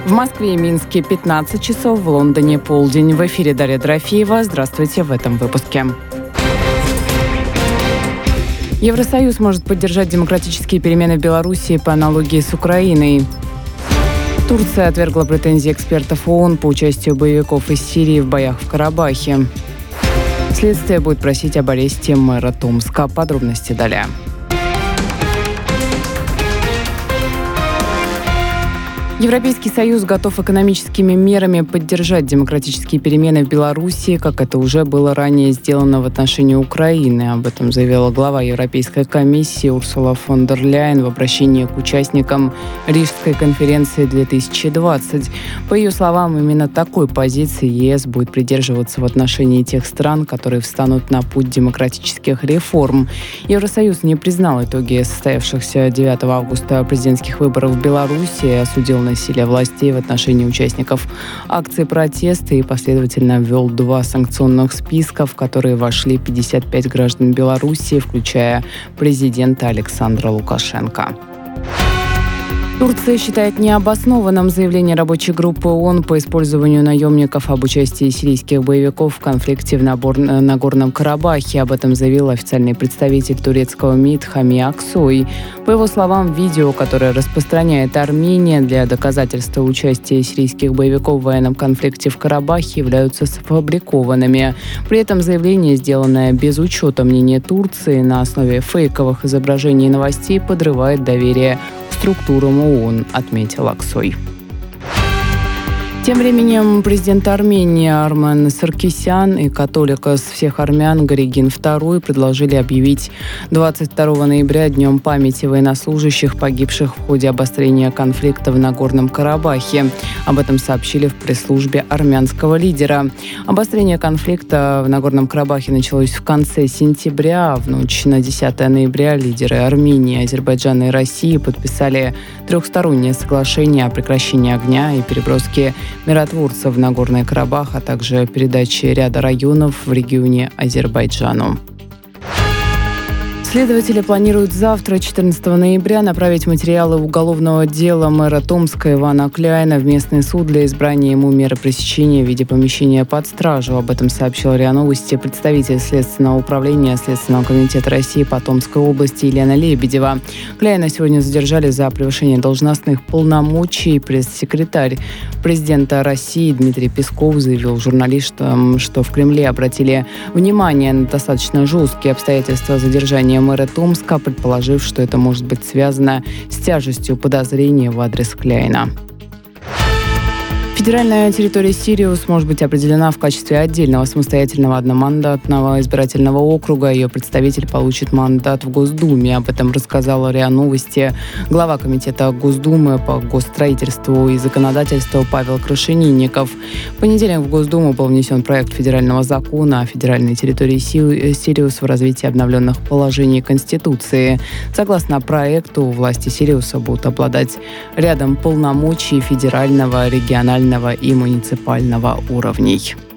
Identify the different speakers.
Speaker 1: В Москве и Минске 15 часов, в Лондоне полдень. В эфире Дарья Дорофеева. Здравствуйте в этом выпуске. Евросоюз может поддержать демократические перемены в Белоруссии по аналогии с Украиной. Турция отвергла претензии экспертов ООН по участию боевиков из Сирии в боях в Карабахе. Следствие будет просить об аресте мэра Томска. Подробности далее. Европейский Союз готов экономическими мерами поддержать демократические перемены в Белоруссии, как это уже было ранее сделано в отношении Украины. Об этом заявила глава Европейской комиссии Урсула фон дер Ляйен в обращении к участникам Рижской конференции 2020. По ее словам, именно такой позиции ЕС будет придерживаться в отношении тех стран, которые встанут на путь демократических реформ. Евросоюз не признал итоги состоявшихся 9 августа президентских выборов в Беларуси и осудил насилие властей в отношении участников акций протеста и последовательно ввел 2 санкционных списка, в которые вошли 55 граждан Беларуси, включая президента Александра Лукашенко. Турция считает необоснованным заявление рабочей группы ООН по использованию наемников об участии сирийских боевиков в конфликте в Нагорном Карабахе. Об этом заявил официальный представитель турецкого МИД Хами Аксой. По его словам, видео, которое распространяет Армения для доказательства участия сирийских боевиков в военном конфликте в Карабахе, являются сфабрикованными. При этом заявление, сделанное без учета мнения Турции на основе фейковых изображений и новостей, подрывает доверие структурам ООН, отметил Аксой. Тем временем президент Армении Армен Саркисян и католик из всех армян Горегин II предложили объявить 22 ноября Днем памяти военнослужащих, погибших в ходе обострения конфликта в Нагорном Карабахе. Об этом сообщили в пресс-службе армянского лидера. Обострение конфликта в Нагорном Карабахе началось в конце сентября. В ночь на 10 ноября лидеры Армении, Азербайджана и России подписали трехстороннее соглашение о прекращении огня и переброске миротворцев в Нагорный Карабах, а также передачи ряда районов в регионе Азербайджану. Следователи планируют завтра, 14 ноября, направить материалы уголовного дела мэра Томска Ивана Кляйна в местный суд для избрания ему меры пресечения в виде помещения под стражу. Об этом сообщил РИА Новости представитель Следственного управления Следственного комитета России по Томской области Елена Лебедева. Кляйна сегодня задержали за превышение должностных полномочий. Пресс-секретарь президента России Дмитрий Песков заявил журналистам, что в Кремле обратили внимание на достаточно жесткие обстоятельства задержания мэра Томска, предположив, что это может быть связано с тяжестью подозрения в адрес Кляйна. Федеральная территория Сириус может быть определена в качестве отдельного самостоятельного одномандатного избирательного округа. Ее представитель получит мандат в Госдуме. Об этом рассказала РИА Новости глава комитета Госдумы по госстроительству и законодательству Павел Крашенинников. В понедельник в Госдуму был внесен проект федерального закона о федеральной территории Сириус в развитии обновленных положений Конституции. Согласно проекту, власти Сириуса будут обладать рядом полномочий федерального, регионального и муниципального уровней.